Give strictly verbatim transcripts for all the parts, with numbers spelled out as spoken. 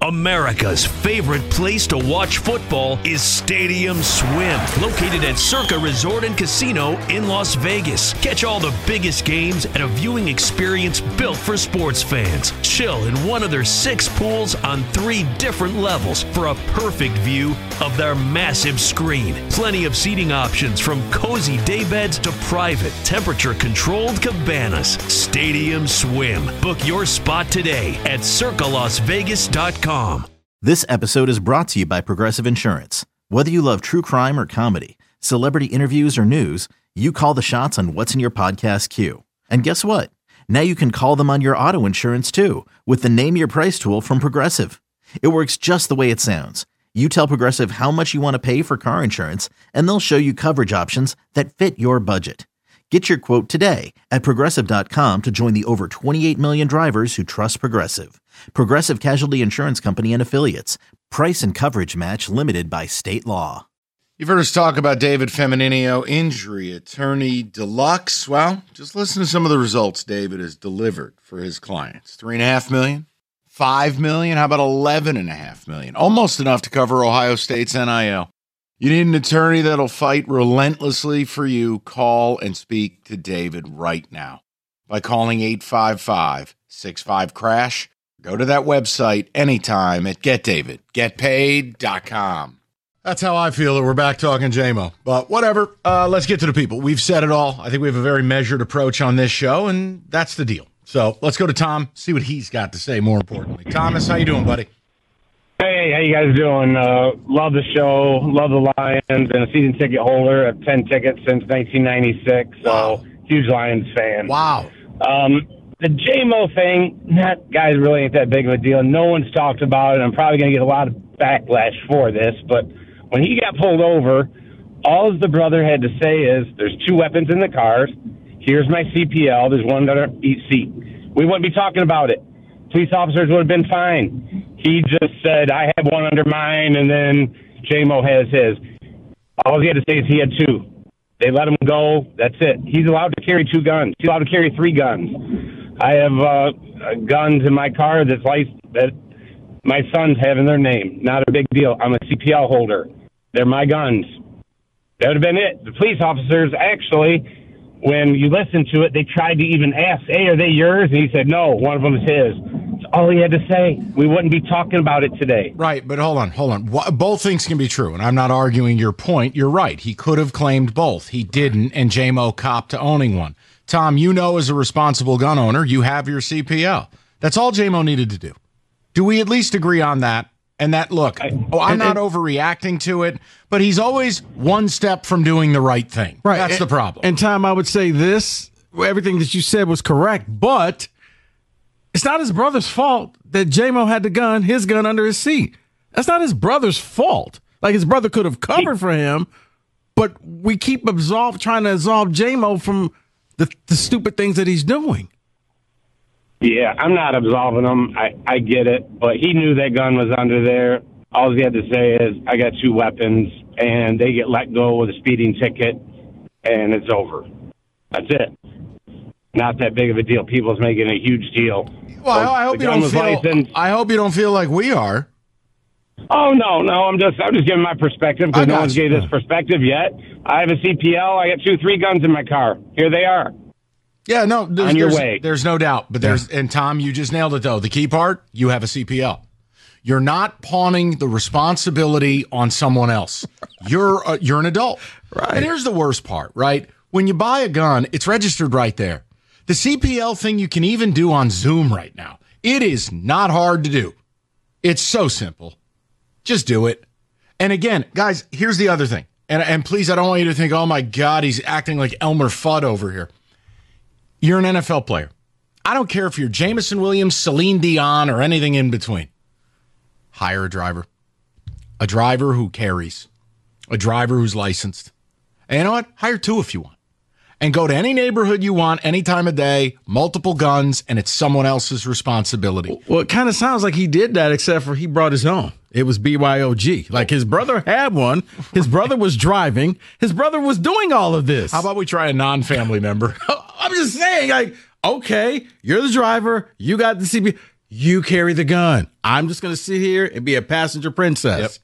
America's favorite place to watch football is Stadium Swim, located at Circa Resort and Casino in Las Vegas. Catch all the biggest games at a viewing experience built for sports fans. Chill in one of their six pools on three different levels for a perfect view of their massive screen. Plenty of seating options from cozy daybeds to private, temperature-controlled cabanas. Stadium Swim. Book your spot today at circa las vegas dot com. This episode is brought to you by Progressive Insurance. Whether you love true crime or comedy, celebrity interviews or news, you call the shots on what's in your podcast queue. And guess what? Now you can call them on your auto insurance too with the Name Your Price tool from Progressive. It works just the way it sounds. You tell Progressive how much you want to pay for car insurance, and they'll show you coverage options that fit your budget. Get your quote today at progressive dot com to join the over twenty-eight million drivers who trust Progressive. Progressive Casualty Insurance Company and Affiliates. Price and coverage match limited by state law. You've heard us talk about David Femininio, injury attorney deluxe. Well, just listen to some of the results David has delivered for his clients. Three and a half million, five million, how about eleven and a half million? Almost enough to cover Ohio State's N I L. You need an attorney that'll fight relentlessly for you. Call and speak to David right now by calling eight five five, six five, crash. Go to that website anytime at get david get paid dot com. That's how I feel that we're back talking J M O. But whatever, uh, let's get to the people. We've said it all. I think we have a very measured approach on this show, and that's the deal. So let's go to Tom, see what he's got to say more importantly. Thomas, how you doing, buddy? Hey, how you guys doing? Uh, love the show, love the Lions, and a season ticket holder of ten tickets since nineteen ninety-six, so Wow. huge Lions fan. Wow. Um, the J M O thing, that guy really ain't that big of a deal. No one's talked about it. I'm probably going to get a lot of backlash for this, but when he got pulled over, all the brother had to say is, there's two weapons in the cars. Here's my C P L. There's one under each seat. We wouldn't be talking about it. Police officers would have been fine. He just said, I have one under mine, and then J M O has his. All he had to say is he had two. They let him go. That's it. He's allowed to carry two guns. He's allowed to carry three guns. I have uh, guns in my car that's like, that my sons have in their name. Not a big deal. I'm a C P L holder. They're my guns. That would have been it. The police officers actually, when you listen to it, they tried to even ask, hey, are they yours? And he said, no, one of them is his. That's all he had to say. We wouldn't be talking about it today. Right, but hold on, hold on. Both things can be true, and I'm not arguing your point. You're right. He could have claimed both. He didn't, and J M O copped to owning one. Tom, you know as a responsible gun owner, you have your C P L. That's all J M O needed to do. Do we at least agree on that? And that, look, I, oh, I'm not overreacting to it, but he's always one step from doing the right thing. Right. That's and, the problem. And, Tom, I would say this, everything that you said was correct, but it's not his brother's fault that J M O had the gun, his gun under his seat. That's not his brother's fault. Like, his brother could have covered for him, but we keep absolve, trying to absolve J M O from the, the stupid things that he's doing. Yeah, I'm not absolving him. I, I get it. But he knew that gun was under there. All he had to say is, I got two weapons, and they get let go with a speeding ticket, and it's over. That's it. Not that big of a deal. People's making a huge deal. Well, I, I hope you don't feel. Licensed. I hope you don't feel like we are. Oh no, no. I'm just, I'm just giving my perspective because no one's gave this perspective yet. I have a C P L. I got two, three guns in my car. Here they are. Yeah, no, there's, on your there's, way. There's no doubt. But there's, and Tom, you just nailed it though. The key part, you have a C P L. You're not pawning the responsibility on someone else. You're a, you're an adult. Right. And here's the worst part, right? When you buy a gun, it's registered right there. The C P L thing you can even do on Zoom right now. It is not hard to do. It's so simple. Just do it. And again, guys, here's the other thing. And, and please, I don't want you to think, oh my God, he's acting like Elmer Fudd over here. You're an N F L player. I don't care if you're Jameson Williams, Celine Dion, or anything in between. Hire a driver. A driver who carries. A driver who's licensed. And you know what? Hire two if you want. And go to any neighborhood you want, any time of day, multiple guns, and it's someone else's responsibility. Well, it kind of sounds like he did that, except for he brought his own. It was B Y O G. Like, his brother had one. His brother was driving. His brother was doing all of this. How about we try a non-family member? I'm just saying, like, okay, you're the driver. You got the C P. You carry the gun. I'm just going to sit here and be a passenger princess.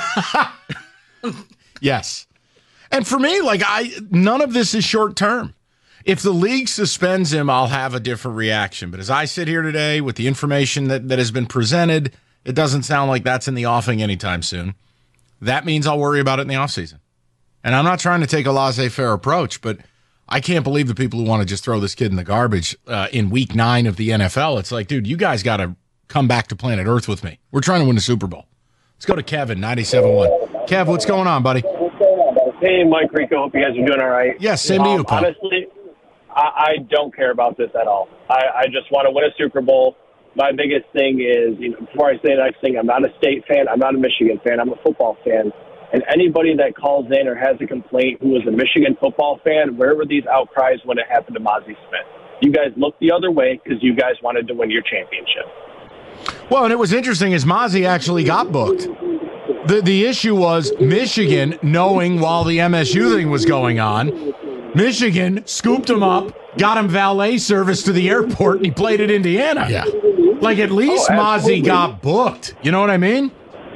Yep. Yes. And for me, like I, none of this is short term. If the league suspends him, I'll have a different reaction. But as I sit here today with the information that, that has been presented, it doesn't sound like that's in the offing anytime soon. That means I'll worry about it in the offseason. And I'm not trying to take a laissez-faire approach, but I can't believe the people who want to just throw this kid in the garbage uh, in week nine of the N F L. It's like, dude, you guys got to come back to planet Earth with me. We're trying to win the Super Bowl. Let's go to Kevin, ninety-seven point one. Kev, what's going on, buddy? Hey, Mike Rico. Hope you guys are doing all right. Yes, same um, to you, pal. Honestly, I, I don't care about this at all. I, I just want to win a Super Bowl. My biggest thing is, you know, before I say the next thing, I'm not a State fan. I'm not a Michigan fan. I'm a football fan. And anybody that calls in or has a complaint who was a Michigan football fan, where were these outcries when it happened to Mazi Smith? You guys looked the other way because you guys wanted to win your championship. Well, and it was interesting is Mazi actually got booked. The the issue was Michigan knowing while the M S U thing was going on, Michigan scooped him up, got him valet service to the airport, and he played at Indiana. Yeah. Like at least Oh, Mazi got booked. You know what I mean?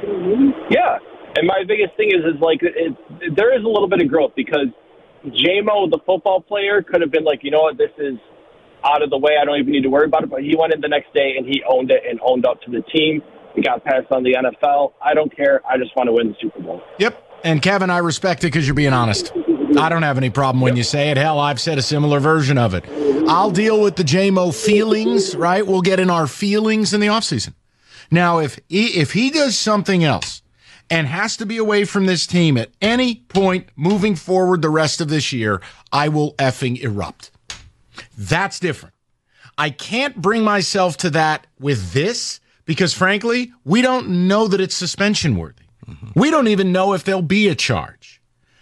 Yeah. And my biggest thing is, is like, it, there is a little bit of growth because J-Mo, the football player, could have been like, you know what, this is out of the way. I don't even need to worry about it. But he went in the next day and he owned it and owned up to the team. He got passed on the N F L. I don't care. I just want to win the Super Bowl. Yep. And Kevin, I respect it because you're being honest. I don't have any problem when you say it. Hell, I've said a similar version of it. I'll deal with the J-Mo feelings, right? We'll get in our feelings in the offseason. Now, if he, if he does something else and has to be away from this team at any point moving forward the rest of this year, I will effing erupt. That's different. I can't bring myself to that with this because, frankly, we don't know that it's suspension worthy. Mm-hmm. We don't even know if there'll be a charge.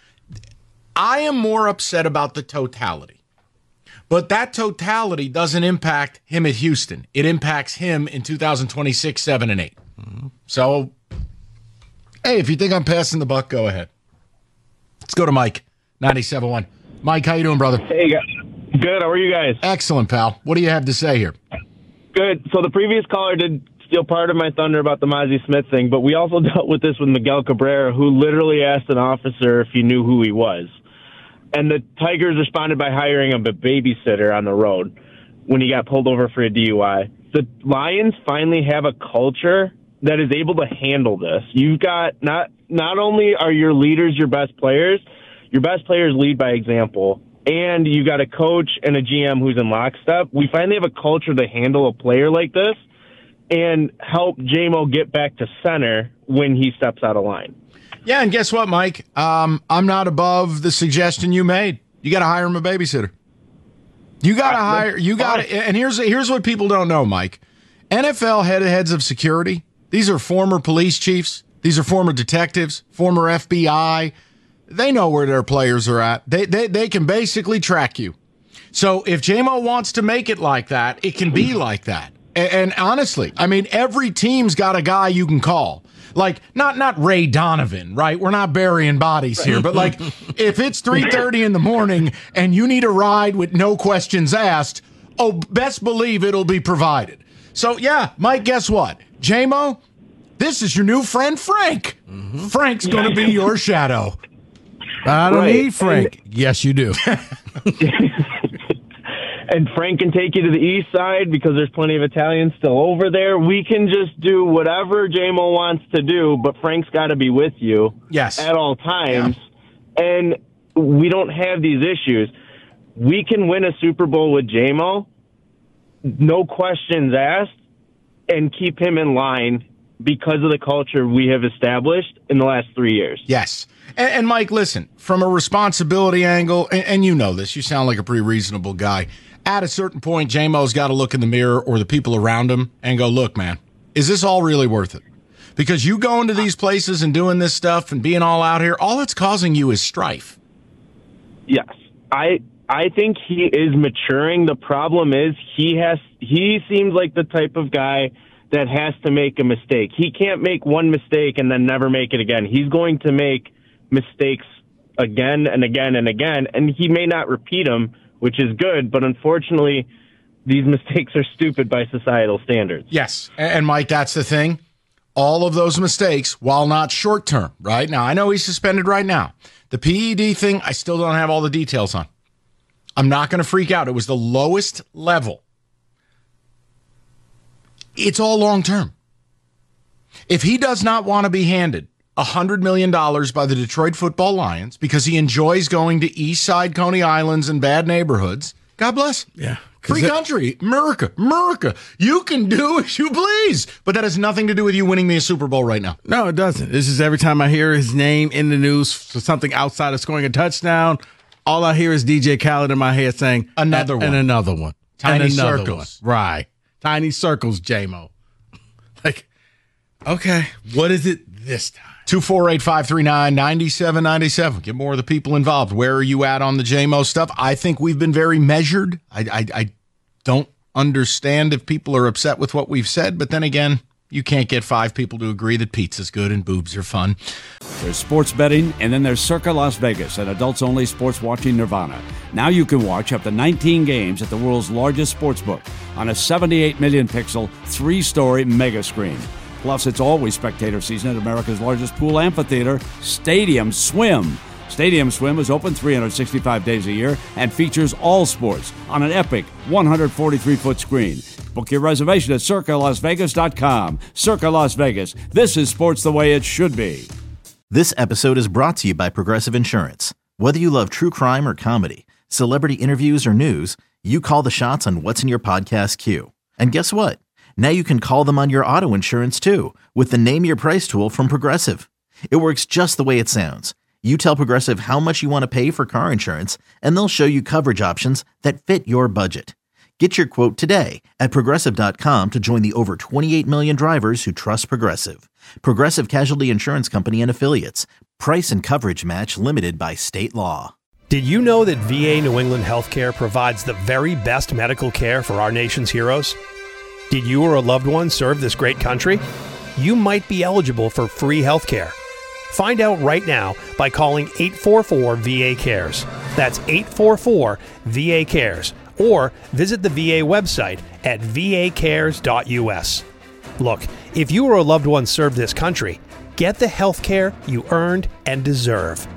I am more upset about the totality. But that totality doesn't impact him at Houston. It impacts him in two thousand twenty-six, seven, and eight. Mm-hmm. So, hey, if you think I'm passing the buck, go ahead. Let's go to Mike, ninety-seven point one. Mike, how you doing, brother? Hey, guys. Good. How are you guys? Excellent, pal. What do you have to say here? Good. So the previous caller did steal part of my thunder about the Mazi Smith thing, but we also dealt with this with Miguel Cabrera, who literally asked an officer if he knew who he was. And the Tigers responded by hiring him a babysitter on the road when he got pulled over for a D U I. The Lions finally have a culture that is able to handle this. You've got not not only are your leaders your best players, your best players lead by example, and you got a coach and a G M who's in lockstep. We finally have a culture to handle a player like this and help J-Mo get back to center when he steps out of line. Yeah, and guess what, Mike? Um, I'm not above the suggestion you made. You got to hire him a babysitter. You got to hire. You got to. And here's here's what people don't know, Mike. N F L head heads of security. These are former police chiefs. These are former detectives, former F B I. They know where their players are at. They they they can basically track you. So if J-Mo wants to make it like that, it can be like that. And, and honestly, I mean, every team's got a guy you can call. Like, not not Ray Donovan, right? We're not burying bodies here. But, like, if it's three thirty in the morning and you need a ride with no questions asked, oh, best believe it'll be provided. So, yeah, Mike, guess what? J-Mo, this is your new friend, Frank. Mm-hmm. Frank's going to be your shadow. I don't Right. need Frank. Yes, you do. And Frank can take you to the east side because there's plenty of Italians still over there. We can just do whatever J-Mo wants to do, but Frank's got to be with you Yes. at all times. Yeah. And we don't have these issues. We can win a Super Bowl with J-Mo, no questions asked, and keep him in line because of the culture we have established in the last three years. Yes. And, and Mike, listen, from a responsibility angle, and, and you know this, you sound like a pretty reasonable guy. At a certain point, J-Mo's got to look in the mirror or the people around him and go, look, man, is this all really worth it? Because you going to these places and doing this stuff and being all out here, all it's causing you is strife. Yes. I I think he is maturing. The problem is he has he seems like the type of guy that has to make a mistake. He can't make one mistake and then never make it again. He's going to make mistakes again and again and again, and he may not repeat them, which is good, but unfortunately, these mistakes are stupid by societal standards. Yes. And, Mike, that's the thing. All of those mistakes, while not short term, right? Now, I know he's suspended right now. The P E D thing, I still don't have all the details on. I'm not going to freak out. It was the lowest level. It's all long term. If he does not want to be handed one hundred million dollars by the Detroit Football Lions because he enjoys going to East Side Coney Islands and bad neighborhoods, God bless. Yeah. Free country, America, America. You can do as you please. But that has nothing to do with you winning me a Super Bowl right now. No, it doesn't. This is every time I hear his name in the news for something outside of scoring a touchdown, all I hear is D J Khaled in my head saying, Another and, one. And another one. Tiny and another circles. One. Right. Tiny circles, J-Mo. Like, okay, what is it this time? two four eight, five three nine, nine seven nine seven. Get more of the people involved. Where are you at on the J-Mo stuff? I think we've been very measured. I, I, I don't understand if people are upset with what we've said, but then again, you can't get five people to agree that pizza's good and boobs are fun. There's sports betting, and then there's Circa Las Vegas, an adults-only sports watching nirvana. Now you can watch up to nineteen games at the world's largest sportsbook on a seventy-eight million pixel, three-story mega screen. Plus, it's always spectator season at America's largest pool amphitheater, Stadium Swim. Stadium Swim is open three hundred sixty-five days a year and features all sports on an epic one hundred forty-three foot screen. Book your reservation at circa las vegas dot com. Circa Las Vegas. This is sports the way it should be. This episode is brought to you by Progressive Insurance. Whether you love true crime or comedy, celebrity interviews or news, you call the shots on what's in your podcast queue. And guess what? Now you can call them on your auto insurance too with the Name Your Price tool from Progressive. It works just the way it sounds. You tell Progressive how much you want to pay for car insurance, and they'll show you coverage options that fit your budget. Get your quote today at progressive dot com to join the over twenty-eight million drivers who trust Progressive. Progressive Casualty Insurance Company and Affiliates. Price and coverage match limited by state law. Did you know that V A New England Healthcare provides the very best medical care for our nation's heroes? Did you or a loved one serve this great country? You might be eligible for free healthcare. Find out right now by calling eight four four V A cares. That's eight four four V A cares. Or visit the V A website at v a cares dot u s. Look, if you or a loved one served this country, get the health care you earned and deserve.